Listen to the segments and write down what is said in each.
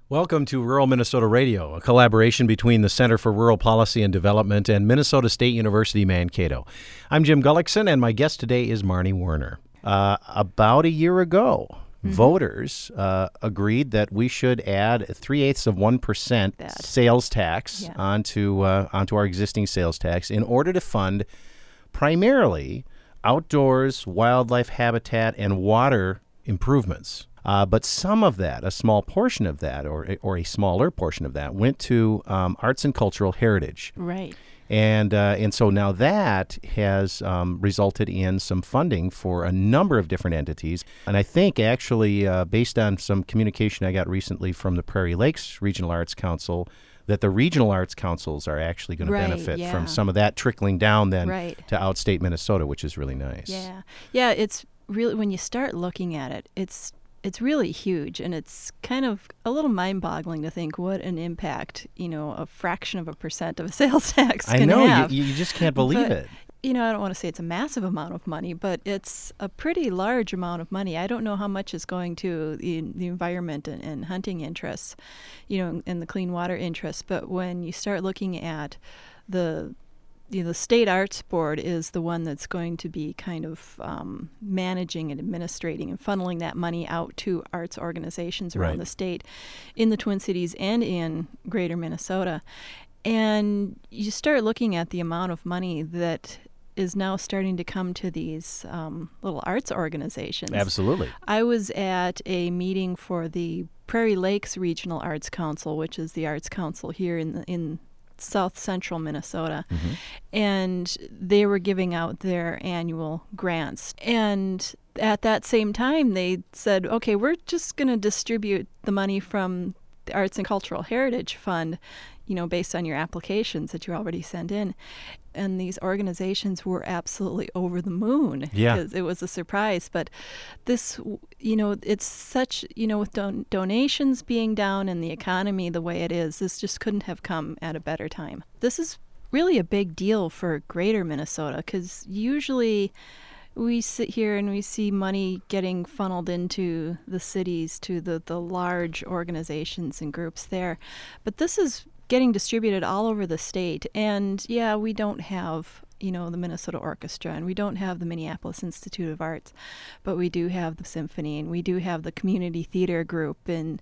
Welcome to Rural Minnesota Radio, a collaboration between the Center for Rural Policy and Development and Minnesota State University Mankato. I'm Jim Gullickson, and my guest today is Marnie Werner. About a year ago, voters agreed that we should add 0.3% sales tax onto our existing sales tax in order to fund primarily outdoors, wildlife habitat, and water improvements. But some of that, a small portion of that, or a smaller portion of that, went to arts and cultural heritage. Right. And so now that has resulted in some funding for a number of different entities. And I think actually, based on some communication I got recently from the Prairie Lakes Regional Arts Council, that the regional arts councils are actually going to benefit from some of that trickling down then to outstate Minnesota, which is really nice. Yeah, it's really, when you start looking at it, it's really huge, and it's kind of a little mind-boggling to think what an impact, a fraction of a percent of a sales tax can have. I know, you just can't believe it. I don't want to say it's a massive amount of money, but it's a pretty large amount of money. I don't know how much is going to the environment and hunting interests, and the clean water interests, but when you start looking at the State Arts Board is the one that's going to be kind of managing and administrating and funneling that money out to arts organizations around the state, in the Twin Cities and in greater Minnesota. And you start looking at the amount of money that is now starting to come to these little arts organizations. Absolutely. I was at a meeting for the Prairie Lakes Regional Arts Council, which is the arts council here in South Central Minnesota, and they were giving out their annual grants. And at that same time, they said, okay, we're just going to distribute the money from the Arts and Cultural Heritage Fund, based on your applications that you already sent in. And these organizations were absolutely over the moon because it was a surprise. But this, it's such, with donations being down and the economy the way it is, this just couldn't have come at a better time. This is really a big deal for greater Minnesota because usually we sit here and we see money getting funneled into the cities, to the large organizations and groups there. But this is getting distributed all over the state. And we don't have, the Minnesota Orchestra, and we don't have the Minneapolis Institute of Arts, but we do have the symphony, and we do have the community theater group in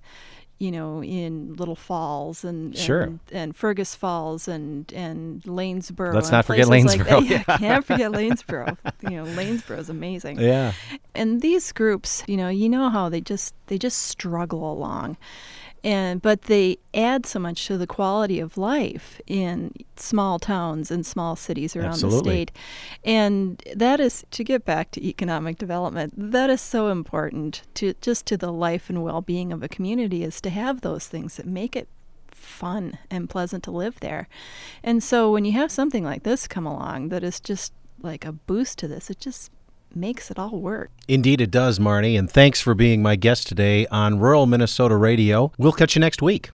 Little Falls and Fergus Falls and Lanesboro. Let's not forget Lanesboro. Can't forget Lanesboro. Lanesboro is amazing. Yeah. And these groups, how they just struggle along. But they add so much to the quality of life in small towns and small cities around the state. And that is, to get back to economic development, that is so important to the life and well-being of a community, is to have those things that make it fun and pleasant to live there. And so when you have something like this come along that is just like a boost to this, it just makes it all work. Indeed it does, Marnie, and thanks for being my guest today on Rural Minnesota Radio. We'll catch you next week.